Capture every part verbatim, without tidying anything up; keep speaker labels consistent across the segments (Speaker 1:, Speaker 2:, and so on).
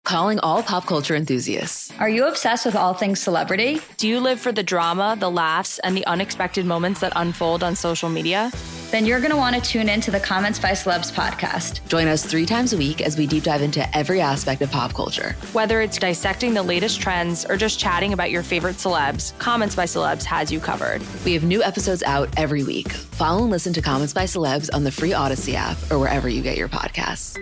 Speaker 1: Calling all pop culture enthusiasts.
Speaker 2: Are you obsessed with all things celebrity?
Speaker 3: Do you live for the drama, the laughs, and the unexpected moments that unfold on social media?
Speaker 2: Then you're going to want to tune in to the Comments by Celebs podcast.
Speaker 1: Join us three times a week as we deep dive into every aspect of pop culture.
Speaker 3: Whether it's dissecting the latest trends or just chatting about your favorite celebs, Comments by Celebs has you covered.
Speaker 1: We have new episodes out every week. Follow and listen to Comments by Celebs on the free Odyssey app or wherever you get your podcasts.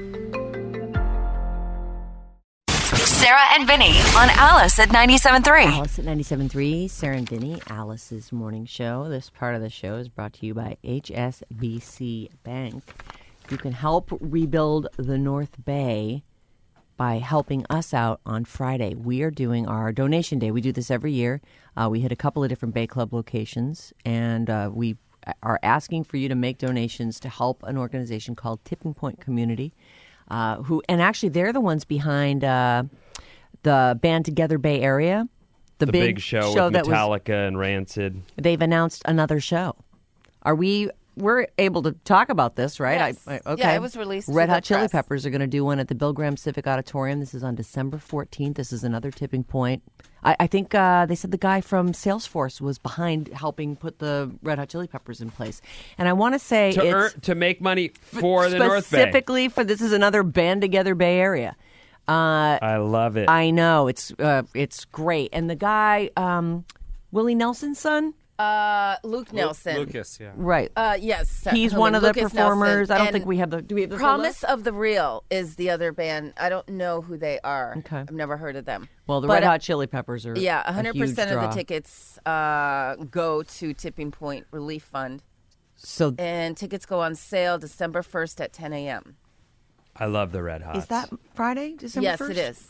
Speaker 4: Sarah and Vinny on Alice at ninety-seven point three.
Speaker 5: Alice at ninety-seven point three, Sarah and Vinny, Alice's morning show. This part of the show is brought to you by H S B C Bank. You can help rebuild the North Bay by helping us out on Friday. We are doing our donation day. We do this every year. Uh, we hit a couple of different Bay Club locations, and uh, we are asking for you to make donations to help an organization called Tipping Point Community. Uh, who and actually they're the ones behind uh, the Band Together Bay Area,
Speaker 6: the, the big, big show, show with that Metallica was, and Rancid.
Speaker 5: They've announced another show. Are we? We're able to talk about this, right?
Speaker 7: Yes.
Speaker 5: I, I, okay.
Speaker 7: Yeah, it was released.
Speaker 5: Red
Speaker 7: to
Speaker 5: Hot
Speaker 7: the
Speaker 5: Chili
Speaker 7: press.
Speaker 5: Peppers are going to do one at the Bill Graham Civic Auditorium. This is on December fourteenth. This is another tipping point. I, I think uh, they said the guy from Salesforce was behind helping put the Red Hot Chili Peppers in place. And I want to say
Speaker 6: to
Speaker 5: it's
Speaker 6: earn, to make money for the North Bay.
Speaker 5: Specifically for this is another Band Together Bay Area. Uh,
Speaker 6: I love it.
Speaker 5: I know it's uh, it's great. And the guy, um, Willie Nelson's son.
Speaker 7: Uh, Luke Nelson.
Speaker 8: Lucas, yeah.
Speaker 5: Right.
Speaker 7: Uh, yes.
Speaker 5: He's
Speaker 7: uh,
Speaker 5: one of the
Speaker 7: Lucas
Speaker 5: performers.
Speaker 7: Nelson.
Speaker 5: I don't
Speaker 7: And
Speaker 5: think we have the. Do we have the
Speaker 7: Promise of the Real is the other band. I don't know who they are.
Speaker 5: Okay.
Speaker 7: I've never heard of them.
Speaker 5: Well, the
Speaker 7: but,
Speaker 5: Red
Speaker 7: uh,
Speaker 5: Hot Chili Peppers are.
Speaker 7: Yeah, one hundred percent
Speaker 5: a huge
Speaker 7: of
Speaker 5: draw.
Speaker 7: the tickets uh, go to Tipping Point Relief Fund.
Speaker 5: So
Speaker 7: and tickets go on sale December first at ten a.m.
Speaker 6: I love the Red Hots.
Speaker 5: Is that Friday, December
Speaker 7: yes,
Speaker 5: first?
Speaker 7: Yes, it is.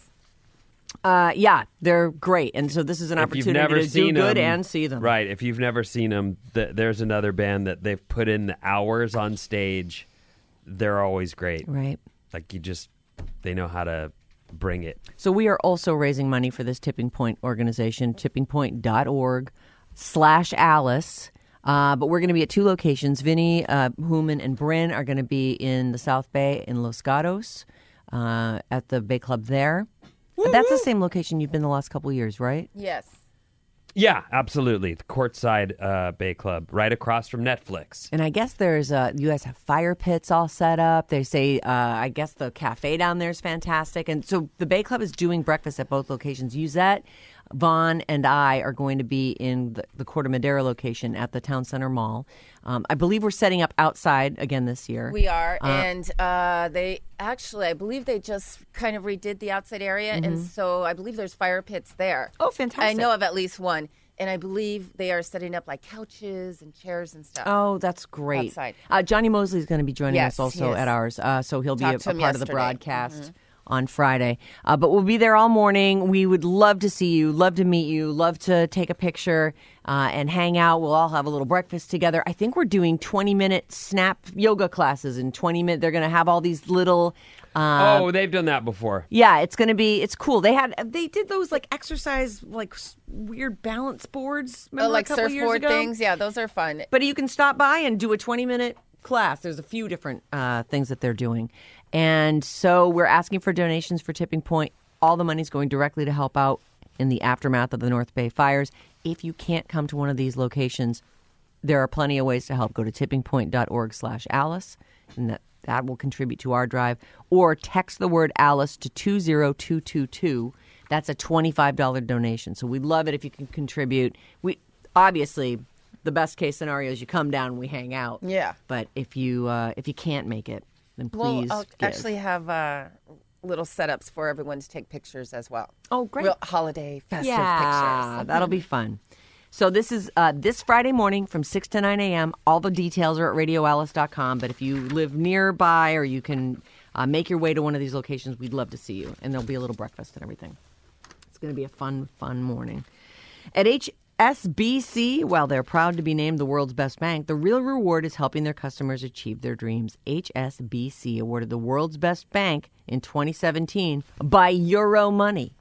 Speaker 5: Uh, yeah, they're great, and so this is an
Speaker 6: if
Speaker 5: opportunity
Speaker 6: you've never
Speaker 5: to
Speaker 6: seen
Speaker 5: do good
Speaker 6: them,
Speaker 5: and see them.
Speaker 6: Right. If you've never seen them, th- there's another band that they've put in the hours on stage. They're always great.
Speaker 5: Right.
Speaker 6: Like you just, they know how to bring it.
Speaker 5: So we are also raising money for this Tipping Point organization, tipping point dot org slash Alice. Uh, but we're going to be at two locations. Vinny, uh, Hooman, and Bryn are going to be in the South Bay in Los Gatos uh, at the Bay Club there. Woo-hoo! That's the same location you've been the last couple of years, right?
Speaker 7: Yes.
Speaker 6: Yeah, absolutely. The Courtside uh, Bay Club, right across from Netflix.
Speaker 5: And I guess there's, uh, you guys have fire pits all set up. They say, uh, I guess the cafe down there is fantastic. And so the Bay Club is doing breakfast at both locations. Yuzette, Vaughn, and I are going to be in the, the Corte Madera location at the Town Center Mall. Um, I believe we're setting up outside again this year.
Speaker 7: We are.
Speaker 5: Uh,
Speaker 7: and uh, they actually, I believe they just kind of redid the outside area.
Speaker 5: Mm-hmm.
Speaker 7: And so I believe there's fire pits there.
Speaker 5: Oh, fantastic.
Speaker 7: I know of at least one. And I believe they are setting up like couches and chairs and stuff.
Speaker 5: Oh, that's great.
Speaker 7: Outside.
Speaker 5: Uh, Johnny Mosley is going to be joining
Speaker 7: Yes,
Speaker 5: us also
Speaker 7: he is.
Speaker 5: at ours. Uh, so he'll
Speaker 7: Talked
Speaker 5: be a,
Speaker 7: to
Speaker 5: a
Speaker 7: him
Speaker 5: part of the
Speaker 7: yesterday.
Speaker 5: broadcast.
Speaker 7: Mm-hmm.
Speaker 5: On Friday. Uh, but we'll be there all morning. We would love to see you, love to meet you, love to take a picture uh, and hang out. We'll all have a little breakfast together. I think we're doing twenty-minute snap yoga classes in twenty minutes. They're going to have all these little... Uh,
Speaker 6: oh, they've done that before.
Speaker 5: Yeah, it's going to be, it's cool. They had, they did those like exercise, like s- weird balance boards.
Speaker 7: Oh,
Speaker 5: Remember
Speaker 7: like
Speaker 5: a couple years
Speaker 7: surfboard
Speaker 5: ago?
Speaker 7: things. Yeah, those are fun.
Speaker 5: But you can stop by and do a twenty-minute class. There's a few different uh, things that they're doing. And so we're asking for donations for Tipping Point. All the money's going directly to help out in the aftermath of the North Bay fires. If you can't come to one of these locations, there are plenty of ways to help. Go to tipping point dot org slash Alice, and that, that will contribute to our drive. Or text the word Alice to two zero two two two. That's a twenty-five dollars donation. So we'd love it if you can contribute. We obviously, the best case scenario is you come down and we hang out.
Speaker 7: Yeah.
Speaker 5: But if you uh, if you can't make it, then
Speaker 7: Well,
Speaker 5: please
Speaker 7: I'll
Speaker 5: give.
Speaker 7: actually have uh, little setups for everyone to take pictures as well.
Speaker 5: Oh, great.
Speaker 7: Real holiday festive
Speaker 5: yeah,
Speaker 7: pictures.
Speaker 5: that'll be fun. So this is uh, this Friday morning from six to nine a.m. All the details are at radio alice dot com. But if you live nearby or you can uh, make your way to one of these locations, we'd love to see you. And there'll be a little breakfast and everything. It's going to be a fun, fun morning. At H S B C, while they're proud to be named the world's best bank, the real reward is helping their customers achieve their dreams. H S B C awarded the world's best bank in twenty seventeen by Euro Money.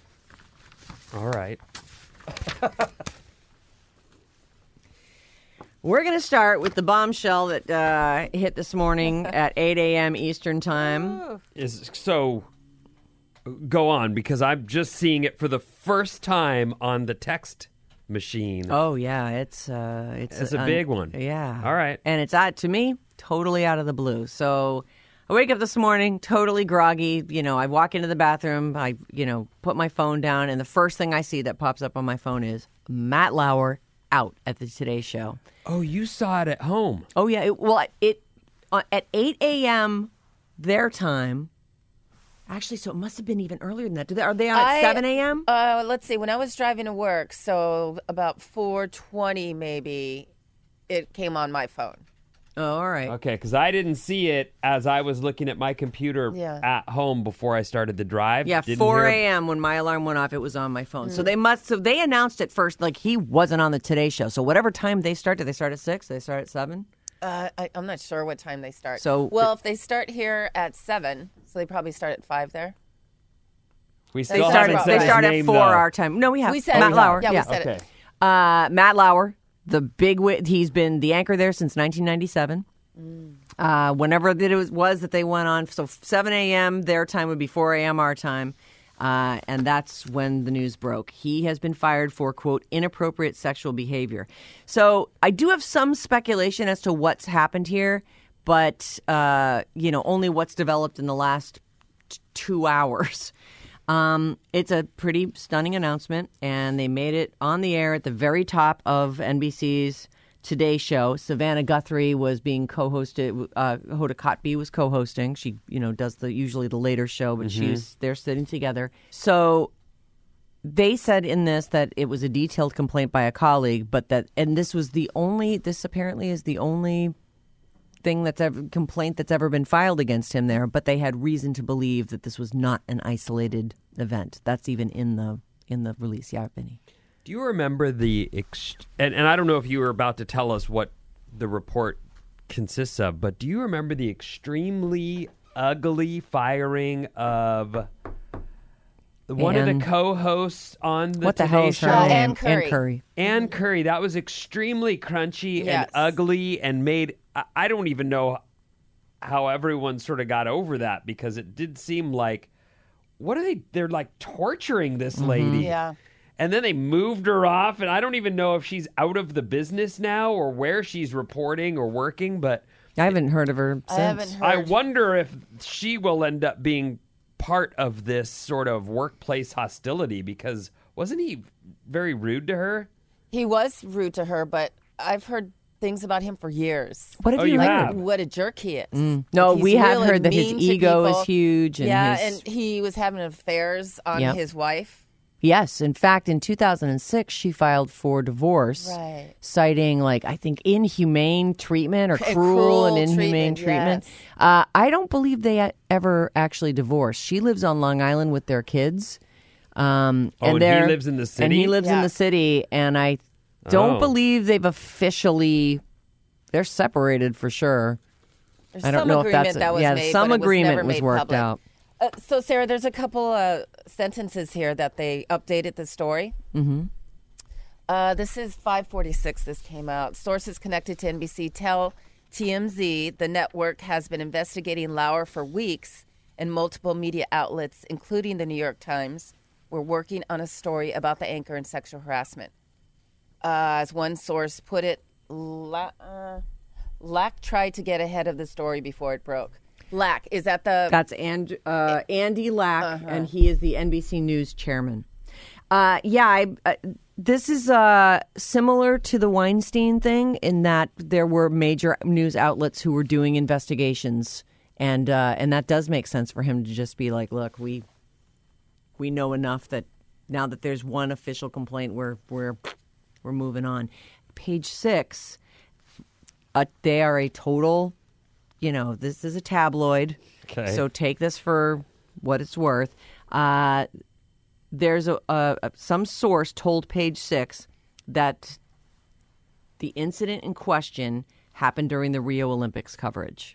Speaker 6: All right.
Speaker 5: We're going to start with the bombshell that uh, hit this morning at eight a.m. Eastern Time.
Speaker 6: Is so go on, because I'm just seeing it for the first time on the text machine.
Speaker 5: Oh yeah, it's uh, it's
Speaker 6: It's a
Speaker 5: un-
Speaker 6: big one.
Speaker 5: Yeah.
Speaker 6: All right.
Speaker 5: And it's out to me totally out of the blue. So I wake up this morning totally groggy. You know, I walk into the bathroom. I you know put my phone down, and the first thing I see that pops up on my phone is Matt Lauer out at the Today Show.
Speaker 6: Oh, you saw it at home.
Speaker 5: Oh yeah. It, well, it uh, at eight a.m. their time. Actually, so it must have been even earlier than that. Do they, are they on at
Speaker 7: I-
Speaker 5: seven a.m.?
Speaker 7: Uh, let's see. When I was driving to work, so about four twenty maybe, it came on my phone.
Speaker 5: Oh, all right.
Speaker 6: Okay, because I didn't see it as I was looking at my computer
Speaker 7: Yeah.
Speaker 6: at home before I started the drive.
Speaker 5: Yeah,
Speaker 6: Didn't
Speaker 5: four
Speaker 6: hear-
Speaker 5: a.m. when my alarm went off, it was on my phone. So they must. So they announced it first, like he wasn't on the Today Show. So whatever time they start, did they start at six? Did they start at seven?
Speaker 7: Uh, I, I'm not sure what time they start.
Speaker 5: So-
Speaker 7: well, if they start here at seven, so they probably start at five there.
Speaker 6: We
Speaker 7: They
Speaker 6: still
Speaker 7: started-
Speaker 6: haven't
Speaker 7: they
Speaker 6: said
Speaker 5: They
Speaker 6: his
Speaker 5: start at
Speaker 6: name,
Speaker 5: four
Speaker 6: though.
Speaker 5: our time. No, we have
Speaker 7: We said
Speaker 5: Matt
Speaker 7: it.
Speaker 5: Lauer.
Speaker 7: Yeah, we
Speaker 5: yeah.
Speaker 7: said
Speaker 6: Okay.
Speaker 7: it.
Speaker 5: Uh, Matt Lauer, the big. Wi- he's been the anchor there since nineteen ninety-seven. Uh, whenever that it was, was that they went on, so seven a.m. their time would be four a.m. our time. Uh, and that's when the news broke. He has been fired for, quote, inappropriate sexual behavior. So I do have some speculation as to what's happened here, but, uh, you know, only what's developed in the last t- two hours. Um, it's a pretty stunning announcement, and they made it on the air at the very top of N B C's Today Show. Savannah Guthrie was being co-hosted. Uh, Hoda Kotb was co-hosting. She, you know, does the usually the later show, but she was they're sitting together. So they said in this that it was a detailed complaint by a colleague, but that and this was the only. This apparently is the only thing that's ever complaint that's ever been filed against him there. But they had reason to believe that this was not an isolated event. That's even in the in the release. Yeah, Vinny.
Speaker 6: Do you remember the ex- and, and I don't know if you were about to tell us what the report consists of, but do you remember the extremely ugly firing of one of
Speaker 5: Ann-
Speaker 6: the co-hosts on the
Speaker 5: What the
Speaker 6: Today
Speaker 5: hell is her
Speaker 6: Show?
Speaker 7: Uh,
Speaker 5: name?
Speaker 7: Ann Curry.
Speaker 5: Ann Curry.
Speaker 6: Ann Curry. That was extremely crunchy
Speaker 7: Yes.
Speaker 6: and ugly and made. I, I don't even know how everyone sort of got over that, because it did seem like, what are they? They're like torturing this lady.
Speaker 7: Yeah.
Speaker 6: And then they moved her off, and I don't even know if she's out of the business now or where she's reporting or working, but
Speaker 5: I haven't heard of her since.
Speaker 7: I haven't heard.
Speaker 6: I wonder if she will end up being part of this sort of workplace hostility, because wasn't he very rude to her?
Speaker 7: He was rude to her, but I've heard things about him for years.
Speaker 5: What have
Speaker 6: Oh,
Speaker 5: you
Speaker 6: you
Speaker 5: heard?
Speaker 6: have?
Speaker 7: What a jerk he is.
Speaker 5: Mm. No,
Speaker 7: He's
Speaker 5: we have
Speaker 7: really
Speaker 5: heard that his
Speaker 7: mean to
Speaker 5: ego
Speaker 7: people.
Speaker 5: is huge. And
Speaker 7: yeah,
Speaker 5: his,
Speaker 7: and he was having affairs on
Speaker 5: Yep.
Speaker 7: his wife.
Speaker 5: yes, in fact, in two thousand six, she filed for divorce,
Speaker 7: Right.
Speaker 5: citing like I think inhumane treatment or
Speaker 7: C-
Speaker 5: cruel,
Speaker 7: cruel
Speaker 5: and inhumane
Speaker 7: treatment,
Speaker 5: treatment.
Speaker 7: yes.
Speaker 5: Uh, I don't believe they a- ever actually divorced. She lives on Long Island with their kids. Um,
Speaker 6: Oh, and he
Speaker 5: they're-
Speaker 6: lives in the
Speaker 5: And
Speaker 6: city?
Speaker 5: he lives in
Speaker 7: Yeah.
Speaker 5: the city, and I don't
Speaker 6: Oh.
Speaker 5: believe they've officially. They're separated for sure.
Speaker 7: There's
Speaker 5: I don't
Speaker 7: some
Speaker 5: know if
Speaker 7: agreement
Speaker 5: that's a-
Speaker 7: that was
Speaker 5: yeah,
Speaker 7: made,
Speaker 5: some
Speaker 7: but it was
Speaker 5: agreement
Speaker 7: never
Speaker 5: was
Speaker 7: made
Speaker 5: worked
Speaker 7: public.
Speaker 5: out.
Speaker 7: Uh, so, Sarah, there's a couple uh, sentences here that they updated the story. Mm-hmm. Uh, this is five forty-six. This came out. Sources connected to N B C tell T M Z the network has been investigating Lauer for weeks, and multiple media outlets, including the New York Times, were working on a story about the anchor and sexual harassment. Uh, as one source put it, La- uh, Lack tried to get ahead of the story before it broke. Lack, is that the...
Speaker 5: That's and, uh, Andy Lack, and he is the N B C News chairman. Uh, yeah, I, uh, this is uh, similar to the Weinstein thing in that there were major news outlets who were doing investigations, and uh, and that does make sense for him to just be like, look, we we know enough that now that there's one official complaint, we're we're we're moving on. Page six, uh, they are a total. You know, this is a tabloid,
Speaker 6: Okay.
Speaker 5: so take this for what it's worth. Uh, there's a, a, a some source told Page Six that the incident in question happened during the Rio Olympics coverage.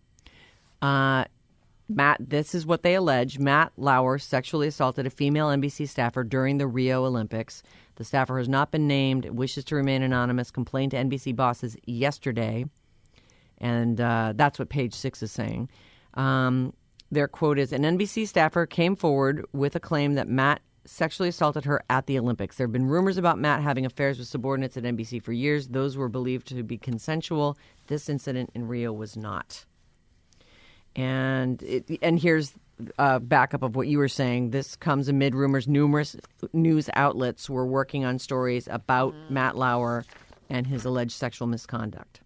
Speaker 5: Uh, Matt, this is what they allege. Matt Lauer sexually assaulted a female N B C staffer during the Rio Olympics. The staffer has not been named, wishes to remain anonymous, complained to N B C bosses yesterday. And uh, that's what Page Six is saying. Um, their quote is, an N B C staffer came forward with a claim that Matt sexually assaulted her at the Olympics. There have been rumors about Matt having affairs with subordinates at N B C for years. Those were believed to be consensual. This incident in Rio was not. And it, and here's a backup of what you were saying. This comes amid rumors numerous news outlets were working on stories about mm. Matt Lauer and his alleged sexual misconduct.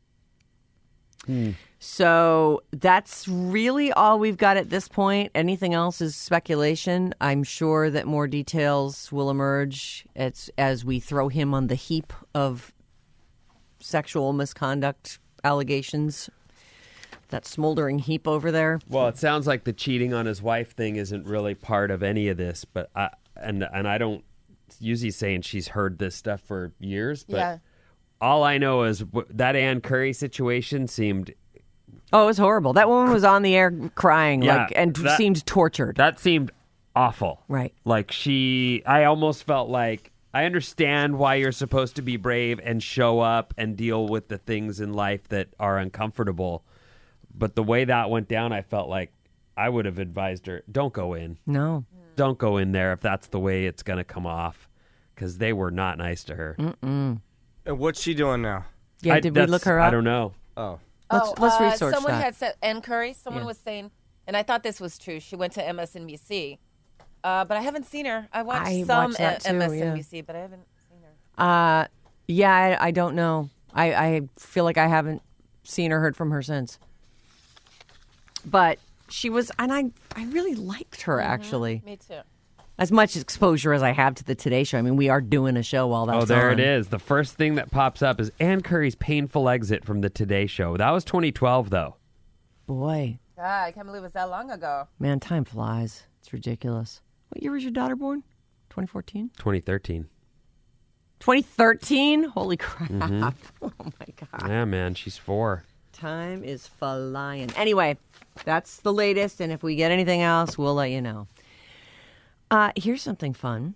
Speaker 5: Mm. So that's really all we've got at this point. Anything else is speculation. I'm sure that more details will emerge as, as we throw him on the heap of sexual misconduct allegations. That smoldering heap over there.
Speaker 6: Well, it sounds like the cheating on his wife thing isn't really part of any of this, but I and and I don't. Yuzi's saying she's heard this stuff for years, but
Speaker 7: yeah.
Speaker 6: all I know is w- that Ann Curry situation seemed.
Speaker 5: Oh, it was horrible. That woman was on the air crying,
Speaker 6: Yeah,
Speaker 5: like, and
Speaker 6: that-
Speaker 5: seemed tortured.
Speaker 6: That seemed awful.
Speaker 5: Right.
Speaker 6: Like she, I almost felt like I understand why you're supposed to be brave and show up and deal with the things in life that are uncomfortable. But the way that went down, I felt like I would have advised her, don't go in.
Speaker 5: No.
Speaker 6: Don't go in there if that's the way it's going to come off, because they were not nice to her.
Speaker 5: Mm-mm.
Speaker 8: And what's she doing now?
Speaker 5: Yeah,
Speaker 6: I,
Speaker 5: did we look her up?
Speaker 6: I don't know.
Speaker 8: Oh.
Speaker 5: Let's,
Speaker 7: oh,
Speaker 5: let's
Speaker 7: uh,
Speaker 5: research
Speaker 7: someone
Speaker 5: that.
Speaker 7: had said, Ann Curry, someone
Speaker 5: Yeah.
Speaker 7: was saying, and I thought this was true, she went to M S N B C, uh, but I haven't seen her. I watched
Speaker 5: I
Speaker 7: some
Speaker 5: watched that
Speaker 7: at
Speaker 5: too,
Speaker 7: M S N B C,
Speaker 5: yeah.
Speaker 7: but I haven't seen her.
Speaker 5: Uh, yeah, I, I don't know. I, I feel like I haven't seen or heard from her since. But she was, and I, I really liked her, actually.
Speaker 7: Me too.
Speaker 5: As much exposure as I have to the Today Show. I mean, we are doing a show while that's
Speaker 6: Oh, there
Speaker 5: on.
Speaker 6: it is. The first thing that pops up is Ann Curry's painful exit from the Today Show. That was twenty twelve, though.
Speaker 5: Boy,
Speaker 7: God, I can't believe it was that long ago.
Speaker 5: man, time flies. It's ridiculous. What year was your daughter born? twenty fourteen?
Speaker 6: twenty thirteen.
Speaker 5: twenty thirteen? Holy crap.
Speaker 6: Mm-hmm.
Speaker 5: Oh, my God.
Speaker 6: Yeah, man, she's four.
Speaker 5: Time is flying. Anyway, that's the latest, and if we get anything else, we'll let you know. Uh, here's something fun.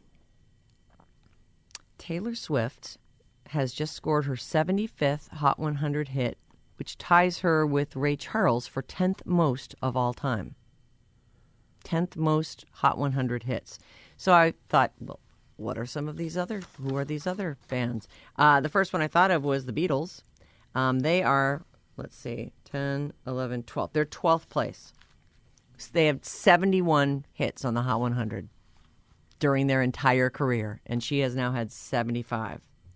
Speaker 5: Taylor Swift has just scored her seventy-fifth Hot one hundred hit, which ties her with Ray Charles for tenth most of all time. tenth most Hot one hundred hits. So I thought, well, what are some of these other, who are these other bands? Uh, the first one I thought of was the Beatles. Um, they are, let's see, ten, eleven, twelve. They're twelfth place. So they have seventy-one hits on the Hot one hundred during their entire career, and she has now had seventy-five.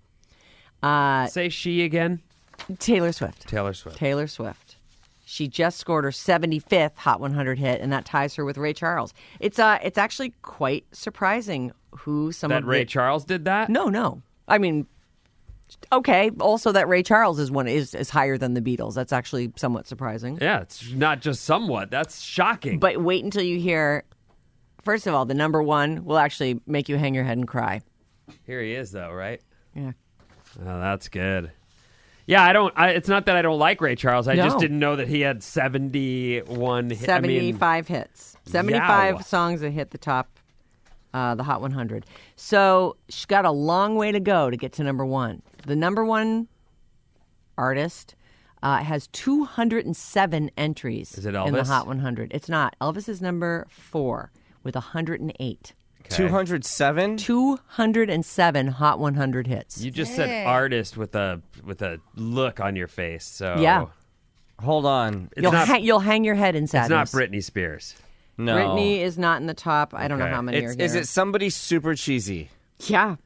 Speaker 5: Uh,
Speaker 6: Say she again.
Speaker 5: Taylor Swift.
Speaker 6: Taylor Swift.
Speaker 5: Taylor Swift. She just scored her seventy-fifth Hot one hundred hit, and that ties her with Ray Charles. It's uh, it's actually quite surprising who some
Speaker 6: That
Speaker 5: of
Speaker 6: Ray
Speaker 5: the...
Speaker 6: Charles did that?
Speaker 5: No, no. I mean, okay. Also, that Ray Charles is one is, is higher than the Beatles. That's actually somewhat surprising.
Speaker 6: Yeah, it's not just somewhat. That's shocking.
Speaker 5: But wait until you hear. First of all, the number one will actually make you hang your head and cry.
Speaker 6: Here he is, though, right?
Speaker 5: Yeah.
Speaker 6: Oh, that's good. Yeah, I don't. I, it's not that I don't like Ray Charles. I
Speaker 5: No.
Speaker 6: just didn't know that he had seventy-one. Hit,
Speaker 5: seventy-five
Speaker 6: I mean,
Speaker 5: hits. seventy-five
Speaker 6: yow.
Speaker 5: songs that hit the top, uh, the Hot one hundred. So she's got a long way to go to get to number one. The number one artist uh, has two hundred seven entries
Speaker 6: Is it
Speaker 5: in the
Speaker 6: Elvis?
Speaker 5: Hot one hundred. It's not. Elvis is number four with one hundred eight.
Speaker 6: Okay.
Speaker 8: two hundred seven?
Speaker 5: two hundred seven Hot one hundred hits.
Speaker 6: You just said
Speaker 7: Dang.
Speaker 6: artist with a with a look on your face. So
Speaker 5: Yeah.
Speaker 8: Hold on.
Speaker 6: it's
Speaker 5: You'll,
Speaker 6: not.
Speaker 5: ha- you'll hang your head in
Speaker 6: it's not
Speaker 5: sadness.
Speaker 6: Britney Spears.
Speaker 8: No.
Speaker 5: Britney is not in the top. I don't know
Speaker 6: Okay.
Speaker 5: how many
Speaker 8: It's,
Speaker 5: are here.
Speaker 8: is it somebody super cheesy?
Speaker 5: Yeah.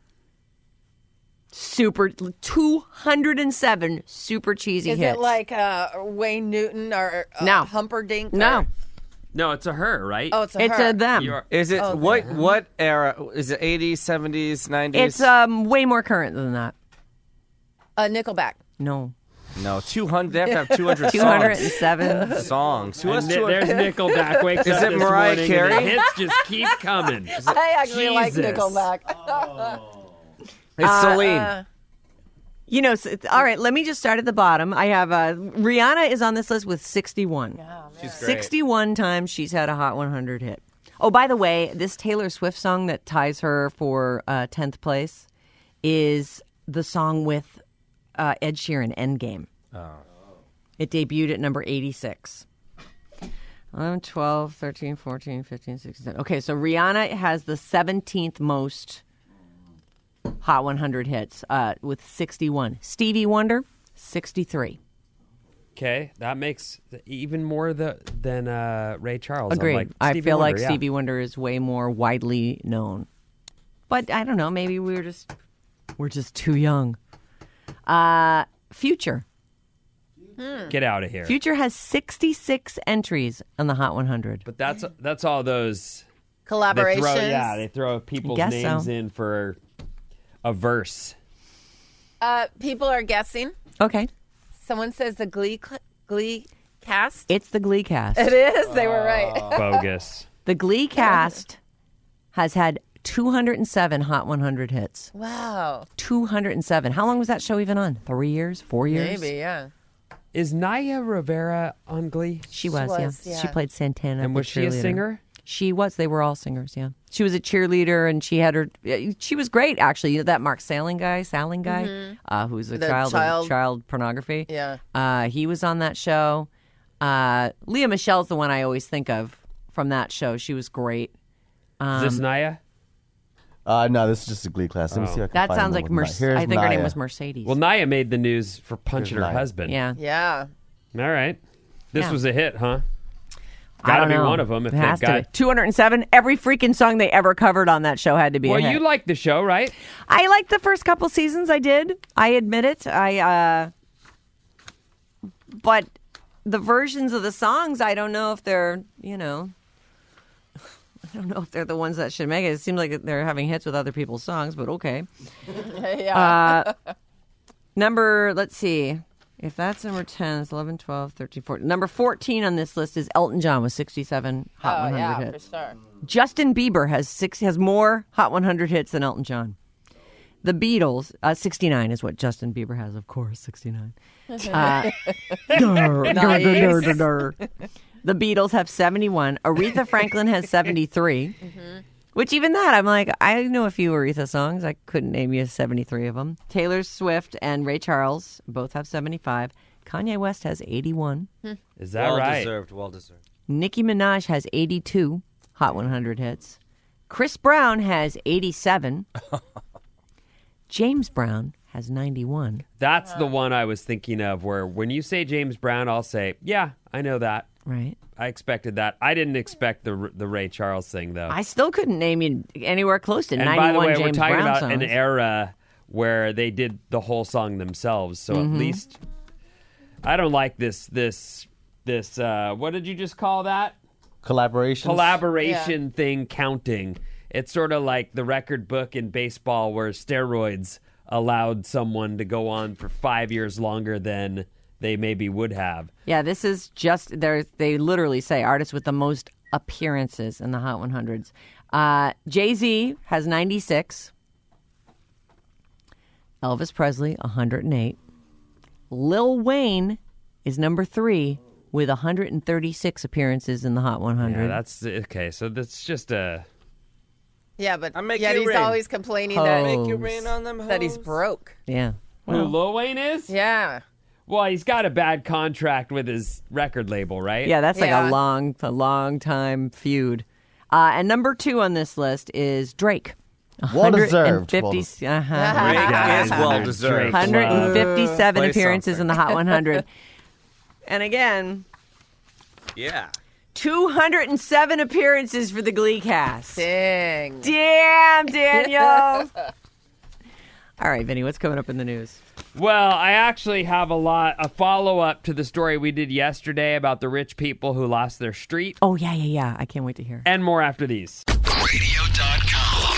Speaker 5: Super, two hundred seven super cheesy
Speaker 7: Is
Speaker 5: hits.
Speaker 7: it like uh, Wayne Newton or uh,
Speaker 5: No.
Speaker 7: Humperdinck?
Speaker 5: No.
Speaker 7: Or-
Speaker 6: No, it's a her, right?
Speaker 7: Oh, it's a
Speaker 5: It's
Speaker 7: her.
Speaker 5: a them.
Speaker 6: You're-
Speaker 8: Is it
Speaker 7: Oh,
Speaker 8: what
Speaker 7: okay.
Speaker 8: what era? Is it eighties, seventies, nineties?
Speaker 5: It's um way more current than that.
Speaker 7: Uh, Nickelback.
Speaker 5: No.
Speaker 8: no, two hundred. They have to have two hundred
Speaker 5: two hundred
Speaker 8: songs.
Speaker 5: seven.
Speaker 8: songs. Who
Speaker 6: And
Speaker 8: has
Speaker 6: Ni-
Speaker 8: two hundred?
Speaker 6: there's Nickelback. Wakes
Speaker 8: Is
Speaker 6: up
Speaker 8: it
Speaker 6: this
Speaker 8: Mariah
Speaker 6: morning
Speaker 8: Carey?
Speaker 6: And the hits just keep coming.
Speaker 7: I actually like
Speaker 6: Jesus.
Speaker 7: Nickelback.
Speaker 8: It's Celine.
Speaker 7: Uh,
Speaker 5: You know, so, all right, let me just start at the bottom. I have uh, Rihanna is on this list with sixty-one.
Speaker 8: She's great.
Speaker 5: sixty-one times she's had a Hot one hundred hit. Oh, by the way, this Taylor Swift song that ties her for uh, tenth place is the song with uh, Ed Sheeran, Endgame.
Speaker 8: Oh.
Speaker 5: It debuted at number eighty-six. eleven, twelve, thirteen, fourteen, fifteen, sixteen, seventeen. Okay, so Rihanna has the seventeenth most Hot one hundred hits uh, with sixty-one. Stevie Wonder, sixty-three.
Speaker 6: Okay, that makes even more the, than uh, Ray Charles.
Speaker 5: Agreed.
Speaker 6: Like
Speaker 5: I
Speaker 6: Stevie
Speaker 5: feel
Speaker 6: Wonder,
Speaker 5: like
Speaker 6: yeah.
Speaker 5: Stevie Wonder is way more widely known. But I don't know. Maybe we're just we're just too young. Uh, Future.
Speaker 6: Get out of here.
Speaker 5: Future has sixty-six entries on the Hot one hundred.
Speaker 6: But that's that's all those they
Speaker 7: Collaborations.
Speaker 6: throw, yeah, they throw people's
Speaker 5: Guess
Speaker 6: names
Speaker 5: so.
Speaker 6: in for a verse.
Speaker 7: Uh, people are guessing.
Speaker 5: Okay.
Speaker 7: Someone says the Glee cl- Glee cast.
Speaker 5: It's the Glee cast.
Speaker 7: It is. They were right.
Speaker 6: Bogus.
Speaker 5: The Glee cast has had two hundred seven Hot one hundred hits.
Speaker 7: Wow.
Speaker 5: two hundred seven. How long was that show even on? Three years? Four years?
Speaker 7: Maybe, yeah.
Speaker 6: Is Naya Rivera on Glee?
Speaker 5: She was,
Speaker 7: was,
Speaker 5: yeah.
Speaker 7: yeah.
Speaker 5: She played Santana.
Speaker 6: And
Speaker 5: the
Speaker 6: was she a
Speaker 5: cheerleader.
Speaker 6: singer?
Speaker 5: She was. They were all singers, yeah. She was a cheerleader, and she had her. She was great, actually. You know that Mark Salling guy, Salling guy, mm-hmm. uh, who's a
Speaker 7: The
Speaker 5: child,
Speaker 7: child-
Speaker 5: of child pornography.
Speaker 7: Yeah.
Speaker 5: Uh, he was on that show. Uh, Leah Michelle's the one I always think of from that show. She was great.
Speaker 6: Is this Naya?
Speaker 9: Uh, no, this is just a Glee class. Let me see if I can
Speaker 5: That
Speaker 9: find
Speaker 5: sounds
Speaker 9: one
Speaker 5: like
Speaker 9: with Naya.
Speaker 5: Mercedes.
Speaker 9: Here's
Speaker 5: I think her name
Speaker 9: Naya.
Speaker 5: was Mercedes.
Speaker 6: Well, Naya made the news for punching
Speaker 9: Here's
Speaker 6: her
Speaker 9: Naya.
Speaker 6: husband.
Speaker 5: yeah.
Speaker 7: Yeah.
Speaker 6: All right. This
Speaker 5: Yeah.
Speaker 6: was a hit, huh?
Speaker 5: I
Speaker 6: Gotta
Speaker 5: don't
Speaker 6: be
Speaker 5: know.
Speaker 6: one of them. If
Speaker 5: it has
Speaker 6: they've
Speaker 5: to
Speaker 6: got.
Speaker 5: be. two hundred seven. Every freaking song they ever covered on that show had to be
Speaker 6: Well,
Speaker 5: a hit.
Speaker 6: you liked the show, right?
Speaker 5: I liked the first couple seasons. I did. I admit it. I. uh But the versions of the songs, I don't know if they're, you know, I don't know if they're the ones that should make it. It seems like they're having hits with other people's songs, but okay.
Speaker 7: yeah.
Speaker 5: Uh, number, let's see. If that's number ten, it's eleven, twelve, thirteen, fourteen. Number fourteen on this list is Elton John with sixty-seven Hot
Speaker 7: oh,
Speaker 5: one hundred
Speaker 7: yeah,
Speaker 5: hits.
Speaker 7: for sure.
Speaker 5: Justin Bieber has six has more Hot one hundred hits than Elton John. The Beatles, uh, sixty-nine is what Justin Bieber has, of course, sixty-nine. Uh, dur, dur, dur, dur, dur. The Beatles have seventy-one. Aretha Franklin has seventy-three. Mm-hmm. Which even that, I'm like, I know a few Aretha songs. I couldn't name you seventy-three of them. Taylor Swift and Ray Charles both have seventy-five. Kanye West has eighty-one.
Speaker 6: Is that
Speaker 8: well
Speaker 6: right?
Speaker 8: deserved. Well deserved.
Speaker 5: Nicki Minaj has eighty-two Hot one hundred hits. Chris Brown has eighty-seven. James Brown has ninety-one.
Speaker 6: That's the one I was thinking of where when you say James Brown, I'll say, yeah, I know that.
Speaker 5: Right.
Speaker 6: I expected that. I didn't expect the the Ray Charles thing, though.
Speaker 5: I still couldn't name you anywhere close to
Speaker 6: and
Speaker 5: ninety-one
Speaker 6: by the way,
Speaker 5: James
Speaker 6: we're talking
Speaker 5: Brown
Speaker 6: about
Speaker 5: songs.
Speaker 6: an era where they did the whole song themselves. So
Speaker 5: Mm-hmm.
Speaker 6: at least I don't like this this this uh, what did you just call that?
Speaker 9: Collaborations.
Speaker 6: Collaboration thing counting. It's sort of like the record book in baseball where steroids allowed someone to go on for five years longer than they maybe would have.
Speaker 5: Yeah, this is just, they literally say artists with the most appearances in the Hot one hundreds. Uh, Jay-Z has ninety-six. Elvis Presley, one hundred eight. Lil Wayne is number three with one hundred thirty-six appearances in the Hot one hundred.
Speaker 6: Yeah, that's okay. So that's just a.
Speaker 7: Yeah, but
Speaker 8: I make
Speaker 7: yet
Speaker 8: it
Speaker 7: he's
Speaker 8: rain.
Speaker 7: always complaining
Speaker 5: Ho.
Speaker 7: that,
Speaker 8: Make it rain on them
Speaker 7: that he's
Speaker 8: hoes.
Speaker 7: broke.
Speaker 5: Yeah.
Speaker 6: Who Lil Wayne is?
Speaker 7: Yeah.
Speaker 6: Well, he's got a bad contract with his record label, right?
Speaker 5: Yeah, that's like
Speaker 7: Yeah.
Speaker 5: a long, a long time feud. Uh, and number two on this list is Drake.
Speaker 9: Well deserved.
Speaker 5: one hundred fifty, uh-huh.
Speaker 8: Drake
Speaker 6: Yeah,
Speaker 8: is well
Speaker 6: Drake
Speaker 8: deserved.
Speaker 6: Club.
Speaker 5: one hundred fifty-seven
Speaker 8: Play
Speaker 5: appearances
Speaker 8: something.
Speaker 5: in the Hot one hundred. And again,
Speaker 8: Yeah.
Speaker 5: two hundred seven appearances for the Glee cast.
Speaker 7: Dang.
Speaker 5: Damn, Daniel. All right, Vinny, what's coming up in the news?
Speaker 6: Well, I actually have a lot, a follow up to the story we did yesterday about the rich people who lost their street,
Speaker 5: Oh, yeah, yeah, yeah. I can't wait to hear.
Speaker 6: and more after these.
Speaker 10: radio dot com.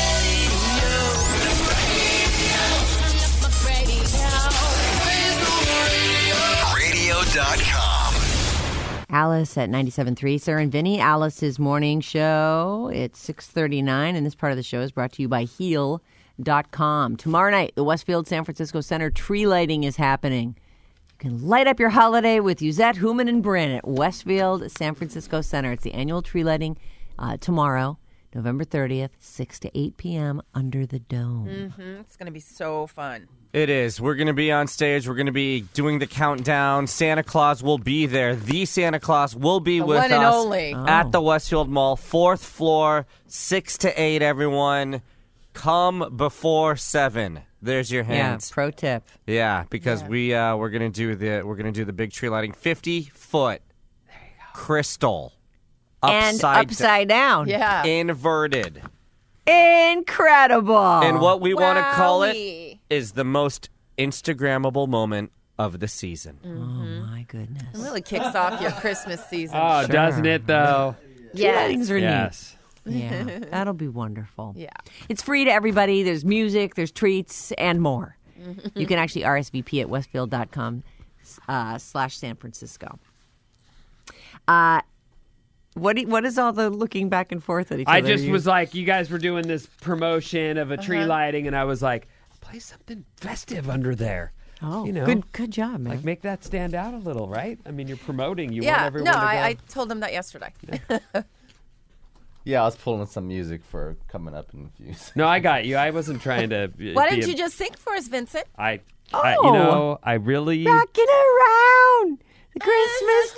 Speaker 10: radio dot com.
Speaker 5: Alice at ninety-seven point three. Sarah and Vinny, Alice's morning show. It's six thirty-nine, and this part of the show is brought to you by Heal dot com. Tomorrow night, the Westfield San Francisco Center tree lighting is happening. You can light up your holiday with Yuzette, Human, and Bryn at Westfield San Francisco Center. It's the annual tree lighting uh, tomorrow. November thirtieth, six to eight p.m. under the dome.
Speaker 7: Mm-hmm. It's going to be so fun.
Speaker 11: It is. We're going to be on stage. We're going to be doing the countdown. Santa Claus will be there. The Santa Claus will be
Speaker 7: The
Speaker 11: with
Speaker 7: one and
Speaker 11: us
Speaker 7: only.
Speaker 11: at
Speaker 5: Oh.
Speaker 11: the Westfield Mall, fourth floor, six to eight, everyone. Come before seven. There's your
Speaker 5: Yeah,
Speaker 11: hint.
Speaker 5: pro tip.
Speaker 11: Yeah, because
Speaker 7: Yeah.
Speaker 11: we uh, we're gonna do the we're gonna do the big tree lighting, fifty foot crystal,
Speaker 5: And
Speaker 11: upside,
Speaker 5: upside down.
Speaker 7: Yeah.
Speaker 11: inverted,
Speaker 5: Incredible.
Speaker 11: and what we want to call it
Speaker 7: Wowee.
Speaker 11: is the most Instagrammable moment of the season.
Speaker 5: Oh, my goodness.
Speaker 7: It really kicks off your Christmas season.
Speaker 6: Oh,
Speaker 5: Sure.
Speaker 6: doesn't it though?
Speaker 5: Weddings are
Speaker 6: Yes.
Speaker 5: neat. Yeah, that'll be wonderful.
Speaker 7: Yeah.
Speaker 5: It's free to everybody. There's music, there's treats, and more. You can actually R S V P at westfield.com uh, slash San Francisco. Uh, what do, what is all the looking back and forth at each
Speaker 6: I
Speaker 5: other?
Speaker 6: just
Speaker 5: You-
Speaker 6: was like, you guys were doing this promotion of a tree lighting, and I was like, play something festive under there.
Speaker 5: Oh,
Speaker 6: you know,
Speaker 5: good, good job, man.
Speaker 6: Like make that stand out a little, right? I mean, you're promoting. You want
Speaker 7: Yeah.
Speaker 6: everyone
Speaker 7: No,
Speaker 6: to go.
Speaker 7: I, I told them that yesterday.
Speaker 9: Yeah, I was pulling some music for coming up in a few seconds.
Speaker 6: No, I got you. I wasn't trying to. be
Speaker 7: Why didn't
Speaker 6: a-
Speaker 7: you just sing for us, Vincent?
Speaker 6: I, I, you
Speaker 5: Oh.
Speaker 6: know, I really.
Speaker 5: Rocking around the Christmas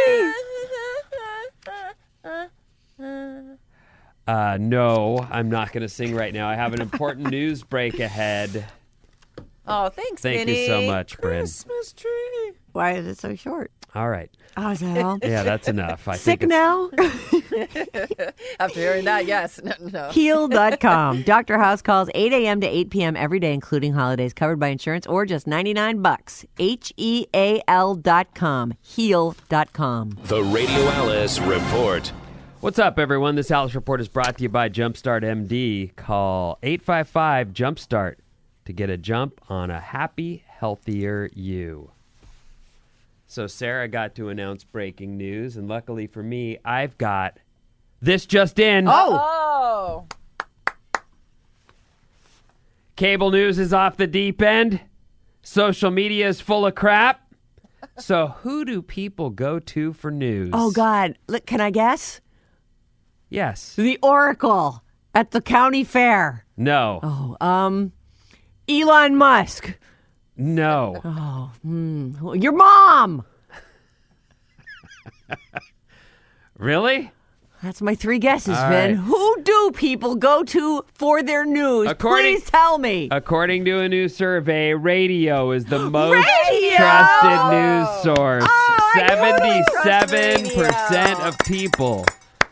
Speaker 5: tree.
Speaker 6: Uh, no, I'm not going to sing right now. I have an important news break ahead.
Speaker 7: Oh, thanks,
Speaker 6: Thank
Speaker 7: Vinny.
Speaker 6: you so much, Bryn.
Speaker 7: Christmas tree.
Speaker 5: Why is it so short?
Speaker 6: All right.
Speaker 5: Oh, the hell?
Speaker 6: Yeah, that's enough. I
Speaker 5: Sick
Speaker 6: think it's-
Speaker 5: now?
Speaker 7: After hearing that, yes. No, no.
Speaker 5: Heal dot com. Doctor House calls eight a.m. to eight p.m. every day, including holidays, covered by insurance, or just ninety-nine bucks. H E A L dot com. Heal dot com.
Speaker 10: The Radio Alice Report.
Speaker 6: What's up, everyone? This Alice Report is brought to you by Jumpstart M D. Call eight five five Jumpstart to get a jump on a happy, healthier you. So Sarah got to announce breaking news, and luckily for me, I've got this just in.
Speaker 7: Oh.
Speaker 6: Cable news is off the deep end. Social media is full of crap. So who do people go to for news?
Speaker 5: Oh, God. Look, can I guess?
Speaker 6: Yes.
Speaker 5: The Oracle at the county fair.
Speaker 6: No.
Speaker 5: Oh, um, Elon Musk.
Speaker 6: No.
Speaker 5: Oh, hmm. Your mom.
Speaker 6: Really?
Speaker 5: That's my three guesses,
Speaker 6: All
Speaker 5: Vin.
Speaker 6: right.
Speaker 5: Who do people go to for their news?
Speaker 6: According-
Speaker 5: Please tell me.
Speaker 6: According to a new survey, radio is the most
Speaker 5: Radio!
Speaker 6: trusted news source.
Speaker 5: Oh, I totally trust
Speaker 6: seventy-seven percent
Speaker 7: radio.
Speaker 6: of people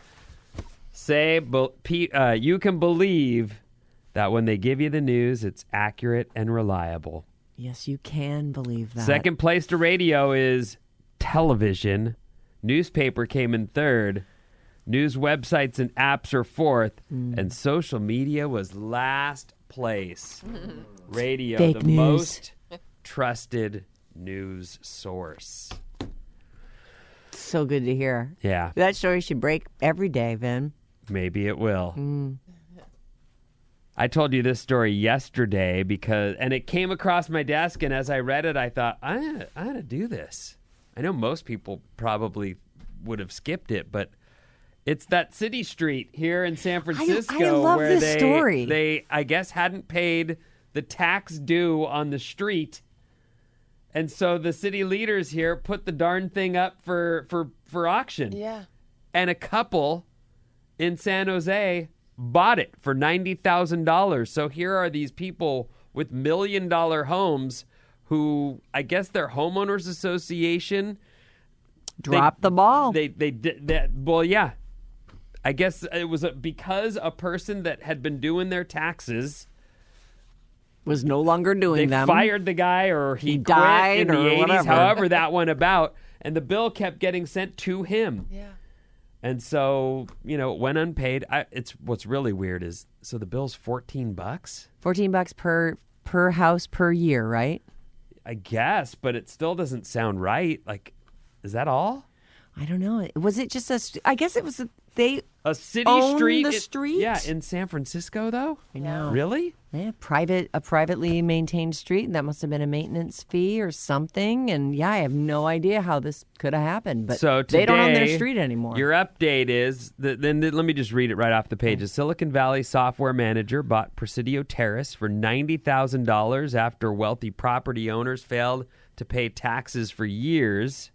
Speaker 6: say be- pe- uh, you can believe that when they give you the news, it's accurate and reliable.
Speaker 5: Yes, you can believe that.
Speaker 6: Second place to radio is television. Newspaper came in third. News websites and apps are fourth.
Speaker 5: Hmm.
Speaker 6: And social media was last place. Radio,
Speaker 5: Fake
Speaker 6: the
Speaker 5: news.
Speaker 6: most trusted news source.
Speaker 5: So good to hear.
Speaker 6: Yeah,
Speaker 5: That story should break every day, Vin.
Speaker 6: maybe it will.
Speaker 5: Hmm.
Speaker 6: I told you this story yesterday because, and it came across my desk, and as I read it, I thought, I ought to, I ought to do this. I know most people probably would have skipped it, but it's that city street here in San Francisco
Speaker 5: I love
Speaker 6: where
Speaker 5: this
Speaker 6: they,
Speaker 5: story.
Speaker 6: they, I guess, hadn't paid the tax due on the street. And so the city leaders here put the darn thing up for, for, for auction.
Speaker 7: Yeah.
Speaker 6: And a couple in San Jose bought it for ninety thousand dollars. So here are these people with million dollar homes who, I guess their homeowners association
Speaker 5: Drop the ball.
Speaker 6: They they did that. Well, yeah. I guess it was a, because a person that had been doing their taxes
Speaker 5: Was no longer doing
Speaker 6: they
Speaker 5: them.
Speaker 6: fired the guy, or he,
Speaker 5: He
Speaker 6: quit
Speaker 5: died
Speaker 6: in the
Speaker 5: or
Speaker 6: eighties.
Speaker 5: whatever.
Speaker 6: However that went about, and the bill kept getting sent to him.
Speaker 7: Yeah.
Speaker 6: And so, you know, it went unpaid. I, it's what's really weird is so the bill's fourteen bucks,
Speaker 5: fourteen bucks per per house per year, right?
Speaker 6: I guess, but it still doesn't sound right. Like, is that all?
Speaker 5: I don't know. Was it just a? st- I guess it was. A, They
Speaker 6: A city
Speaker 5: own
Speaker 6: street.
Speaker 5: the
Speaker 6: it-
Speaker 5: street?
Speaker 6: Yeah, in San Francisco, though?
Speaker 5: I know.
Speaker 6: Really?
Speaker 5: Yeah, private a privately maintained street. That must have been a maintenance fee or something. And yeah, I have no idea how this could have happened. But
Speaker 6: So today,
Speaker 5: they don't own their street anymore.
Speaker 6: Your update is that, then let me just read it right off the page. A Silicon Valley software manager bought Presidio Terrace for ninety thousand dollars after wealthy property owners failed to pay taxes for years.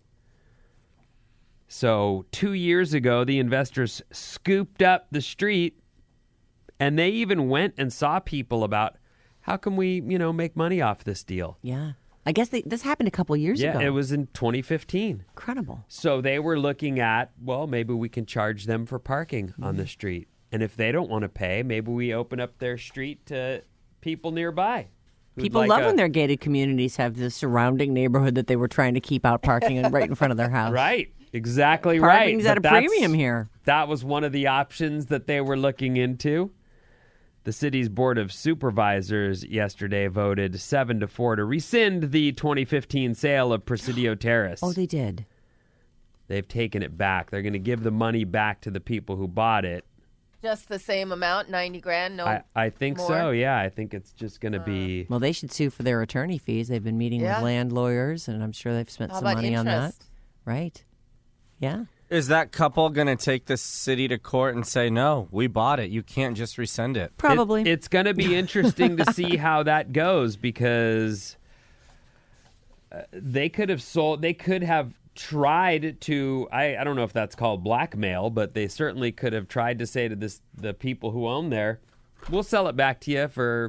Speaker 6: So two years ago, the investors scooped up the street, and they even went and saw people about how can we, you know, make money off this deal.
Speaker 5: Yeah. I guess they, this happened a couple years
Speaker 6: yeah,
Speaker 5: ago.
Speaker 6: it was in twenty fifteen.
Speaker 5: Incredible.
Speaker 6: So they were looking at, well, maybe we can charge them for parking
Speaker 5: Mm-hmm.
Speaker 6: on the street. And if they don't want to pay, maybe we open up their street to people nearby. who'd
Speaker 5: People
Speaker 6: like
Speaker 5: love
Speaker 6: a-
Speaker 5: when their gated communities have the surrounding neighborhood that they were trying to keep out parking in, right in front of their house.
Speaker 6: Right. Exactly right.
Speaker 5: Parking's at
Speaker 6: But
Speaker 5: a
Speaker 6: that's-
Speaker 5: premium here.
Speaker 6: That was one of the options that they were looking into. The city's Board of Supervisors yesterday voted seven to four to rescind the twenty fifteen sale of Presidio Terrace.
Speaker 5: Oh, they did.
Speaker 6: They've taken it back. They're going to give the money back to the people who bought it.
Speaker 7: Just the same amount, ninety grand. No,
Speaker 6: I, I think
Speaker 7: more?
Speaker 6: so, yeah. I think it's just going to be...
Speaker 5: Well, they should sue for their attorney fees. They've been meeting
Speaker 7: Yeah.
Speaker 5: with land lawyers, and I'm sure they've spent
Speaker 7: How
Speaker 5: some
Speaker 7: about
Speaker 5: money on that.
Speaker 7: interest?
Speaker 5: Right. Yeah.
Speaker 11: Is that couple going to take the city to court and say, no, we bought it. You can't just rescind it?
Speaker 5: Probably.
Speaker 6: It- it's going to be interesting to see how that goes because uh, they could have sold, they could have tried to, I, I don't know if that's called blackmail, but they certainly could have tried to say to this the people who own there, we'll sell it back to you for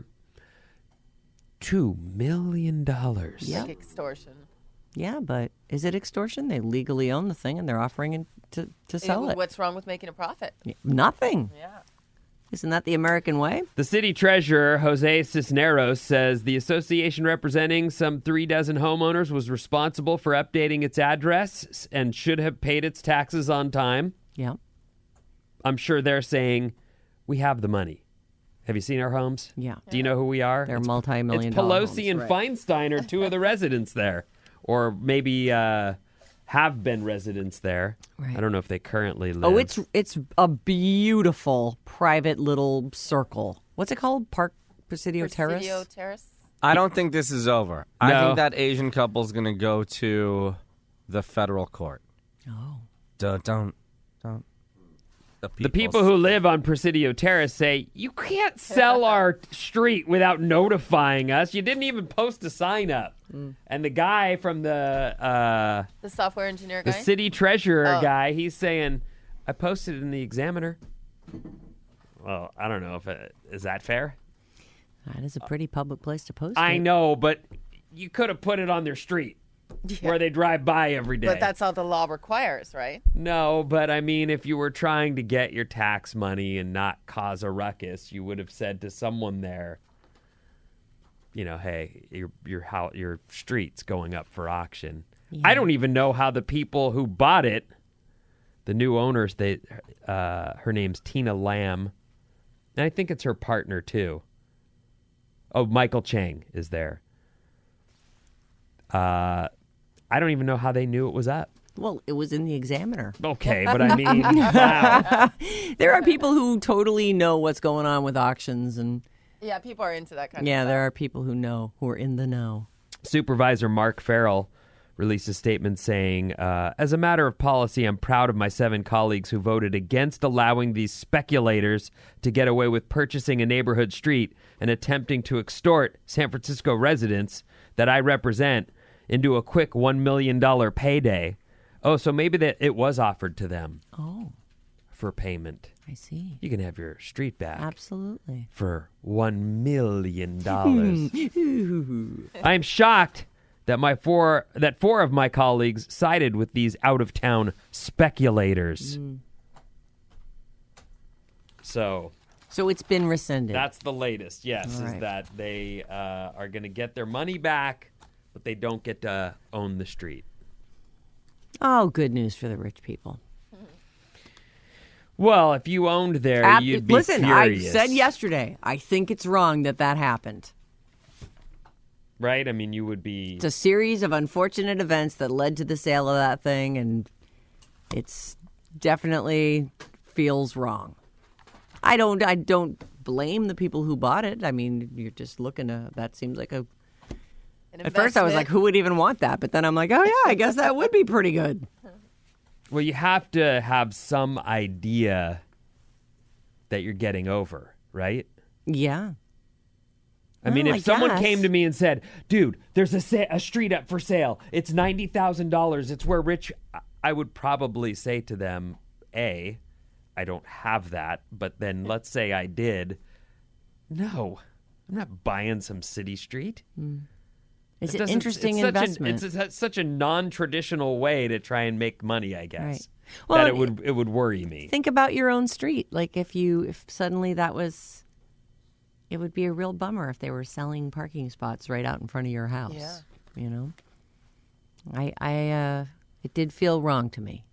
Speaker 6: two million dollars.
Speaker 5: Yeah.
Speaker 7: Like extortion.
Speaker 5: Yeah, but is it extortion? They legally own the thing, and they're offering it to, to sell
Speaker 7: Eh,
Speaker 5: it.
Speaker 7: What's wrong with making a profit?
Speaker 5: Nothing.
Speaker 7: Yeah.
Speaker 5: Isn't that the American way?
Speaker 6: The city treasurer, Jose Cisneros, says the association representing some three dozen homeowners was responsible for updating its address and should have paid its taxes on time.
Speaker 5: Yeah.
Speaker 6: I'm sure they're saying, we have the money. Have you seen our homes?
Speaker 5: Yeah.
Speaker 6: Do you know who we are?
Speaker 5: They're
Speaker 6: It's-
Speaker 5: multi-million
Speaker 6: It's
Speaker 5: dollar
Speaker 6: Pelosi
Speaker 5: homes,
Speaker 6: and
Speaker 5: right.
Speaker 6: Feinstein are two of the residents there. Or maybe uh, have been residents there.
Speaker 5: Right.
Speaker 6: I don't know if they currently live.
Speaker 5: Oh, it's it's a beautiful private little circle. What's it called? Park Presidio Terrace?
Speaker 7: Presidio Terrace.
Speaker 11: I don't think this is over. I
Speaker 6: No.
Speaker 11: think that Asian couple's going to go to the federal court.
Speaker 5: Oh.
Speaker 11: Don't, don't, don't.
Speaker 6: The people who live on Presidio Terrace say, you can't sell our street without notifying us. You didn't even post a sign up.
Speaker 5: Mm.
Speaker 6: And the guy from the uh,
Speaker 7: The software engineer
Speaker 6: the
Speaker 7: guy.
Speaker 6: city treasurer
Speaker 7: Oh.
Speaker 6: guy, he's saying, I posted it in the Examiner. Well, I don't know if it, is that fair?
Speaker 5: That is a pretty public place to post
Speaker 6: I
Speaker 5: it.
Speaker 6: know, but you could have put it on their street where they drive by every day.
Speaker 7: But that's all the law requires, right?
Speaker 6: No, but I mean, if you were trying to get your tax money and not cause a ruckus, you would have said to someone there, you know, hey, your your how your street's going up for auction. I don't even know how the people who bought it, the new owners, they, uh, her name's Tina Lamb, and I think it's her partner too. Oh, Michael Chang is there. Uh, I don't even know how they knew it was up.
Speaker 5: Well, it was in the Examiner.
Speaker 6: Okay, but I mean, wow.
Speaker 5: There are people who totally know what's going on with auctions, and
Speaker 7: Yeah, people are into that kind
Speaker 5: yeah,
Speaker 7: of stuff.
Speaker 5: there are people who know, who are in the know.
Speaker 6: Supervisor Mark Farrell released a statement saying, uh, as a matter of policy, I'm proud of my seven colleagues who voted against allowing these speculators to get away with purchasing a neighborhood street and attempting to extort San Francisco residents that I represent into a quick one million dollars payday. Oh, so maybe that it was offered to them
Speaker 5: Oh,
Speaker 6: for payment.
Speaker 5: I see.
Speaker 6: You can have your street back
Speaker 5: Absolutely.
Speaker 6: for one million dollars. I'm shocked that my four that four of my colleagues sided with these out-of-town speculators.
Speaker 5: Mm.
Speaker 6: So
Speaker 5: So it's been rescinded.
Speaker 6: that's the latest. Yes,
Speaker 5: All
Speaker 6: is
Speaker 5: right.
Speaker 6: that they uh, are going to get their money back, but they don't get to own the street.
Speaker 5: Oh, good news for the rich people.
Speaker 6: Well, if you owned there,
Speaker 5: Ab-
Speaker 6: you'd be
Speaker 5: Listen,
Speaker 6: furious.
Speaker 5: I said yesterday, I think it's wrong that that happened.
Speaker 6: Right? I mean, you would be...
Speaker 5: It's a series of unfortunate events that led to the sale of that thing, and it's definitely feels wrong. I don't. I don't blame the people who bought it. I mean, you're just looking to. That seems like a.
Speaker 7: An
Speaker 5: At first, I was like, who would even want that? But then I'm like, oh yeah, I guess that would be pretty good.
Speaker 6: Well, you have to have some idea that you're getting over, right?
Speaker 5: Yeah.
Speaker 6: I mean,
Speaker 5: Well,
Speaker 6: if
Speaker 5: I
Speaker 6: someone
Speaker 5: guess.
Speaker 6: came to me and said, dude, there's a, sa- a street up for sale. It's ninety thousand dollars. It's where rich... I would probably say to them, A, I don't have that. But then let's say I did. No, I'm not buying some city street.
Speaker 5: Mm. It's
Speaker 6: It
Speaker 5: an
Speaker 6: doesn't-
Speaker 5: interesting
Speaker 6: it's such
Speaker 5: investment.
Speaker 6: An, it's a, such a non-traditional way to try and make money, I guess.
Speaker 5: Right. Well,
Speaker 6: that it would it would worry me.
Speaker 5: Think about your own street. Like if you, if suddenly that was, it would be a real bummer if they were selling parking spots right out in front of your house.
Speaker 7: Yeah.
Speaker 5: You know, I, I, uh, it did feel wrong to me.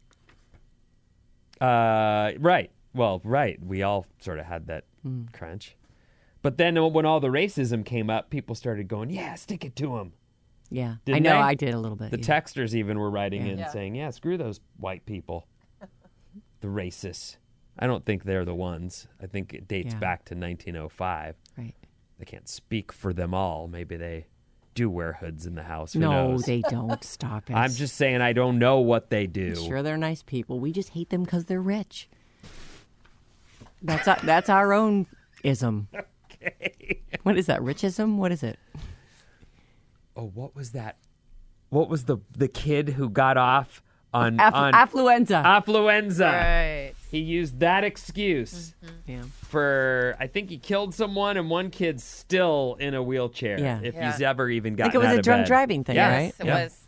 Speaker 6: Uh, right. Well, right. We all sort of had that
Speaker 5: Mm.
Speaker 6: crunch. But then when all the racism came up, people started going, yeah, stick it to them.
Speaker 5: Yeah,
Speaker 6: Didn't
Speaker 5: I know.
Speaker 6: they?
Speaker 5: I did a little bit.
Speaker 6: The
Speaker 5: yeah.
Speaker 6: texters even were writing
Speaker 5: Yeah.
Speaker 6: in
Speaker 5: Yeah.
Speaker 6: saying, yeah, screw those white people. The racists. I don't think they're the ones. I think it dates
Speaker 5: Yeah.
Speaker 6: back to nineteen oh five.
Speaker 5: Right.
Speaker 6: I can't speak for them all. Maybe they do wear hoods in the house. Who
Speaker 5: No,
Speaker 6: knows?
Speaker 5: they don't. Stop it.
Speaker 6: I'm just saying I don't know what they do.
Speaker 5: I'm sure they're nice people. We just hate them because they're rich. That's our, that's our own ism.
Speaker 6: Okay.
Speaker 5: What is that? Richism? What is it?
Speaker 6: Oh, what was that? What was the the kid who got off on
Speaker 5: Aff-
Speaker 6: on
Speaker 5: affluenza?
Speaker 6: Affluenza.
Speaker 7: Right.
Speaker 6: He used that excuse
Speaker 5: Yeah.
Speaker 6: for. I think he killed someone, and one kid's still in a wheelchair.
Speaker 5: Yeah.
Speaker 6: If
Speaker 7: Yeah.
Speaker 6: he's ever even
Speaker 5: I
Speaker 6: gotten
Speaker 5: think it was
Speaker 6: out
Speaker 5: a
Speaker 6: of
Speaker 5: drunk
Speaker 6: bed.
Speaker 5: driving thing,
Speaker 6: Yes.
Speaker 5: right?
Speaker 7: Yes, it
Speaker 6: Yeah.
Speaker 7: was.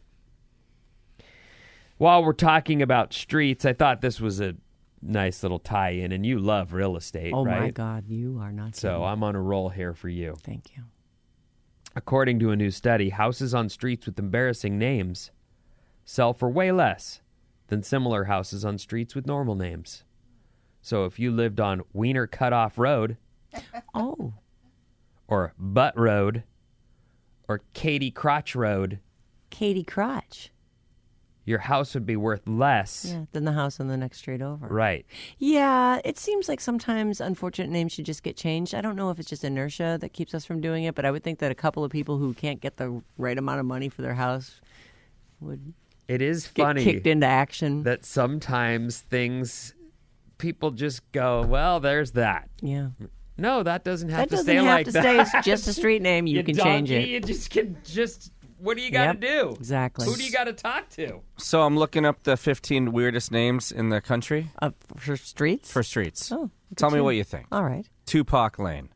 Speaker 6: While we're talking about streets, I thought this was a nice little tie-in, and you love real estate,
Speaker 5: Oh
Speaker 6: right?
Speaker 5: my God, you are not.
Speaker 6: So
Speaker 5: kidding.
Speaker 6: I'm on a roll here for you.
Speaker 5: Thank you.
Speaker 6: According to a new study, houses on streets with embarrassing names sell for way less than similar houses on streets with normal names. So if you lived on Wiener Cutoff Road
Speaker 5: Oh,
Speaker 6: or Butt Road or Katie Crotch Road,
Speaker 5: Katie Crotch.
Speaker 6: your house would be worth less.
Speaker 5: Yeah, than the house on the next street over.
Speaker 6: Right.
Speaker 5: Yeah, it seems like sometimes unfortunate names should just get changed. I don't know if it's just inertia that keeps us from doing it, but I would think that a couple of people who can't get the right amount of money for their house would
Speaker 6: It is
Speaker 5: get
Speaker 6: funny
Speaker 5: kicked into action.
Speaker 6: that sometimes things, people just go, well, there's that.
Speaker 5: Yeah.
Speaker 6: No, that doesn't have
Speaker 5: That
Speaker 6: to
Speaker 5: doesn't
Speaker 6: stay
Speaker 5: have
Speaker 6: like
Speaker 5: to
Speaker 6: that.
Speaker 5: stay. It's just a street name. You, can change
Speaker 6: donkey,
Speaker 5: it.
Speaker 6: You just can just, what do you got to
Speaker 5: Yep,
Speaker 6: do?
Speaker 5: exactly.
Speaker 6: Who do you got to talk to?
Speaker 11: So I'm looking up the fifteen weirdest names in the country
Speaker 5: Uh, for streets?
Speaker 11: for streets.
Speaker 5: Oh,
Speaker 11: Tell
Speaker 5: good
Speaker 11: me
Speaker 5: too.
Speaker 11: what you think.
Speaker 5: All right.
Speaker 11: Tupac Lane,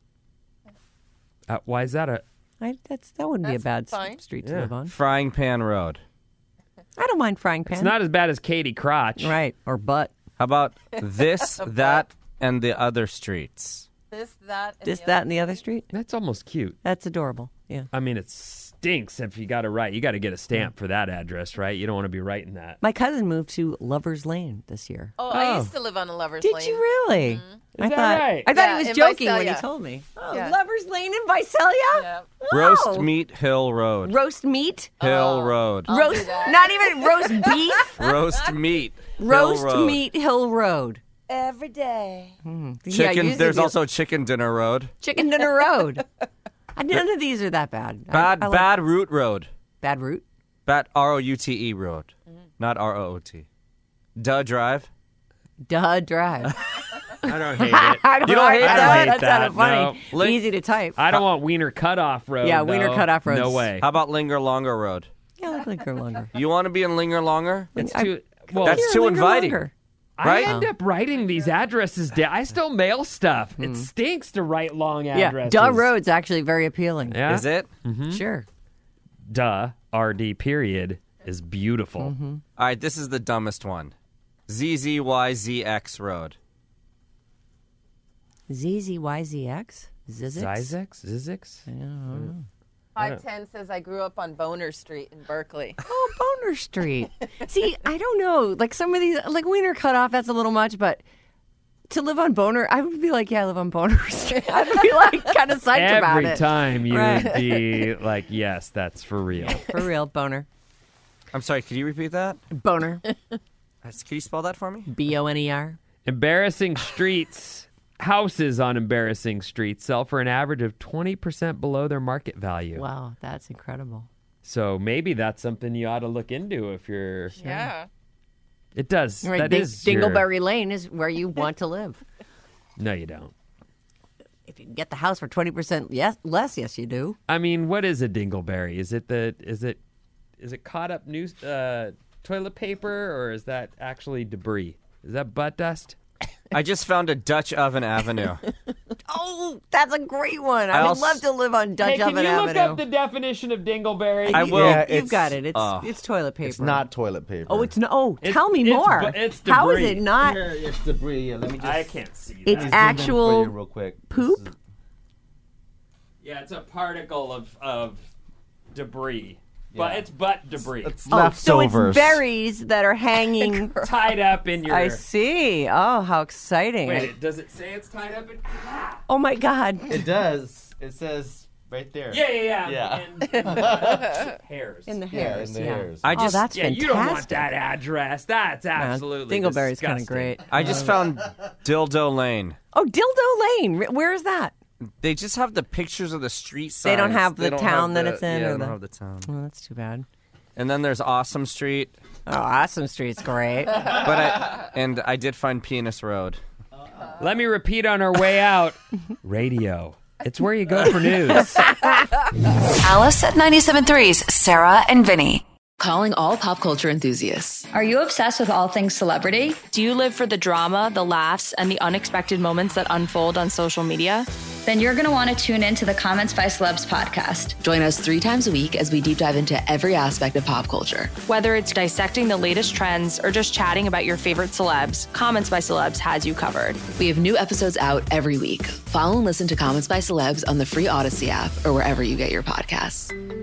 Speaker 6: Uh, why is that a...
Speaker 5: I, that's That wouldn't be a
Speaker 7: That's
Speaker 5: bad s-
Speaker 7: fine.
Speaker 5: street to
Speaker 6: Yeah.
Speaker 5: live on.
Speaker 11: Frying Pan Road.
Speaker 5: I don't mind frying pan.
Speaker 6: It's not as bad as Katie Crotch.
Speaker 5: Right. Or butt.
Speaker 11: How about this, that, and the other streets?
Speaker 7: This, that, and
Speaker 5: This,
Speaker 7: the
Speaker 5: that,
Speaker 7: other.
Speaker 5: and the other street?
Speaker 6: That's almost cute.
Speaker 5: That's adorable. Yeah.
Speaker 6: I mean, it stinks if you got to write. You got to get a stamp for that address, right? You don't want to be writing that.
Speaker 5: My cousin moved to Lover's Lane this year.
Speaker 7: Oh, I
Speaker 6: Oh.
Speaker 7: used to live on a Lover's
Speaker 5: Did
Speaker 7: Lane.
Speaker 5: you really? I
Speaker 6: that
Speaker 5: thought
Speaker 6: right?
Speaker 5: I thought
Speaker 7: Yeah,
Speaker 5: he was
Speaker 7: in
Speaker 5: joking when he
Speaker 7: Visalia.
Speaker 5: told me. Oh,
Speaker 7: Yeah.
Speaker 5: Lover's Lane in Visalia?
Speaker 7: Yeah.
Speaker 5: Wow.
Speaker 11: Roast Meat Hill Road.
Speaker 5: Roast meat?
Speaker 11: Hill Road.
Speaker 7: I'll do
Speaker 5: roast
Speaker 7: that.
Speaker 5: not even roast beef.
Speaker 11: Roast Meat
Speaker 5: roast
Speaker 11: Hill Road.
Speaker 5: meat Hill Road.
Speaker 7: Every day.
Speaker 5: Yeah,
Speaker 11: Chicken.
Speaker 5: usually
Speaker 11: There's
Speaker 5: the-
Speaker 11: also Chicken Dinner Road.
Speaker 5: Chicken Dinner Road. None of these are that bad. I-
Speaker 11: Bad
Speaker 5: I like-
Speaker 11: Bad Root Road.
Speaker 5: bad route.
Speaker 11: Bad R O U T E Road. Not R O O T. Duh Drive.
Speaker 5: Duh drive.
Speaker 6: I don't hate it.
Speaker 5: I don't
Speaker 11: You don't
Speaker 5: like
Speaker 11: hate
Speaker 5: that.
Speaker 11: that?
Speaker 5: That's
Speaker 6: that,
Speaker 5: kind of funny.
Speaker 6: no.
Speaker 11: Link-
Speaker 5: Easy to type.
Speaker 6: I don't want Wiener Cutoff Road.
Speaker 5: Yeah, Wiener
Speaker 6: though.
Speaker 5: Cutoff Road's-
Speaker 6: No way.
Speaker 11: How about Linger Longer Road?
Speaker 5: Yeah, I like Linger Longer.
Speaker 11: You want to be in Linger Longer?
Speaker 6: It's
Speaker 5: I-
Speaker 6: too... Well,
Speaker 11: That's
Speaker 5: Yeah,
Speaker 11: too
Speaker 5: Linger
Speaker 11: inviting.
Speaker 5: Longer.
Speaker 6: I
Speaker 11: right?
Speaker 6: end up writing these addresses down. I still mail stuff. It stinks to write long
Speaker 5: Yeah,
Speaker 6: addresses.
Speaker 5: Duh Road's actually very appealing.
Speaker 6: Yeah.
Speaker 11: Is it?
Speaker 5: Sure.
Speaker 6: Duh, R D period, is beautiful.
Speaker 5: Mm-hmm.
Speaker 11: All right, this is the dumbest one. Z Z Y Z X Road.
Speaker 5: Z Z Y Z X? Zizix?
Speaker 6: Zyzex? Zizix?
Speaker 5: I don't know.
Speaker 7: five ten says I grew up on Boner Street in Berkeley.
Speaker 5: Oh, Boner Street. See, I don't know. Like some of these, like Wiener Cutoff, that's a little much, but to live on Boner, I would be like, yeah, I live on Boner Street. I would be like kind of psyched about
Speaker 6: Every
Speaker 5: it.
Speaker 6: time you
Speaker 5: Right.
Speaker 6: would be like, yes, that's for real.
Speaker 5: For real, Boner.
Speaker 11: I'm sorry, could you repeat that?
Speaker 5: Boner.
Speaker 11: Uh, Can you spell that for me?
Speaker 5: B O N E R.
Speaker 6: Embarrassing streets, houses on embarrassing streets sell for an average of twenty percent below their market value.
Speaker 5: Wow, that's incredible.
Speaker 6: So maybe that's something you ought to look into if you're...
Speaker 7: Yeah.
Speaker 6: It does.
Speaker 5: Right,
Speaker 6: that
Speaker 5: Ding-
Speaker 6: is your-
Speaker 5: Dingleberry Lane is where you want to live.
Speaker 6: No, you don't.
Speaker 5: If you can get the house for twenty percent yes, less, yes, you do.
Speaker 6: I mean, what is a dingleberry? Is it the is it is it caught up news uh, toilet paper, or is that actually debris? Is that butt dust?
Speaker 11: I just found a Dutch Oven Avenue.
Speaker 5: Oh, that's a great one. I,
Speaker 11: I
Speaker 5: would
Speaker 11: also-
Speaker 5: love to live on Dutch
Speaker 6: Hey, can
Speaker 5: Oven
Speaker 6: you look
Speaker 5: Avenue.
Speaker 6: up the definition of dingleberry?
Speaker 11: I will.
Speaker 9: Yeah,
Speaker 5: You've
Speaker 9: it's-
Speaker 5: got it. It's
Speaker 11: uh,
Speaker 5: it's toilet paper.
Speaker 9: It's not toilet paper.
Speaker 5: Oh, it's no. Oh,
Speaker 6: It's-
Speaker 5: tell me
Speaker 6: it's
Speaker 5: more.
Speaker 6: bu- it's
Speaker 5: How is
Speaker 6: debris.
Speaker 5: it not?
Speaker 9: Here, it's debris. Yeah, let me just.
Speaker 6: I can't see that.
Speaker 5: It's
Speaker 9: zoom in
Speaker 5: actual
Speaker 9: for you real quick. This
Speaker 5: poop?
Speaker 9: is-
Speaker 6: Yeah, it's a particle of of debris, but
Speaker 9: Yeah.
Speaker 6: it's butt debris
Speaker 9: It's
Speaker 5: Oh, so
Speaker 9: leftovers.
Speaker 5: it's berries that are hanging.
Speaker 6: tied up in your.
Speaker 5: I see. Oh, how exciting!
Speaker 6: Wait, does it say it's tied up in?
Speaker 5: Oh my God.
Speaker 9: It does. It says right there.
Speaker 6: Yeah, yeah, yeah.
Speaker 9: Yeah.
Speaker 6: In, in the hairs.
Speaker 5: In the
Speaker 9: Yeah,
Speaker 5: hairs.
Speaker 9: in the
Speaker 5: yeah.
Speaker 9: hairs.
Speaker 11: I
Speaker 5: Oh,
Speaker 11: just
Speaker 5: that's
Speaker 6: yeah,
Speaker 5: fantastic.
Speaker 6: you don't want that address. That's absolutely
Speaker 5: Dingleberry's kind of
Speaker 6: disgusting.
Speaker 5: great.
Speaker 11: I just found Dildo Lane.
Speaker 5: Oh, Dildo Lane. Re- Where is that?
Speaker 11: They just have the pictures of the street signs.
Speaker 5: They don't have
Speaker 11: They
Speaker 5: the
Speaker 11: don't
Speaker 5: town
Speaker 11: have
Speaker 5: that
Speaker 11: the-
Speaker 5: it's in,
Speaker 11: Yeah,
Speaker 5: or
Speaker 11: they don't
Speaker 5: the-
Speaker 11: have the town.
Speaker 5: Oh, that's too bad.
Speaker 11: And then there's Awesome Street.
Speaker 5: Oh, Awesome Street's great.
Speaker 11: But I and I did find Penis Road.
Speaker 6: Let me repeat on our way out. Radio. It's where you go for news.
Speaker 4: Alice at ninety-seven point three's Sarah and Vinny.
Speaker 1: Calling all pop culture enthusiasts.
Speaker 2: Are you obsessed with all things celebrity?
Speaker 3: Do you live for the drama, the laughs, and the unexpected moments that unfold on social media?
Speaker 2: Then you're going to want to tune in to the Comments by Celebs podcast.
Speaker 1: Join us three times a week as we deep dive into every aspect of pop culture.
Speaker 3: Whether it's dissecting the latest trends or just chatting about your favorite celebs, Comments by Celebs has you covered.
Speaker 1: We have new episodes out every week. Follow and listen to Comments by Celebs on the free Odyssey app or wherever you get your podcasts.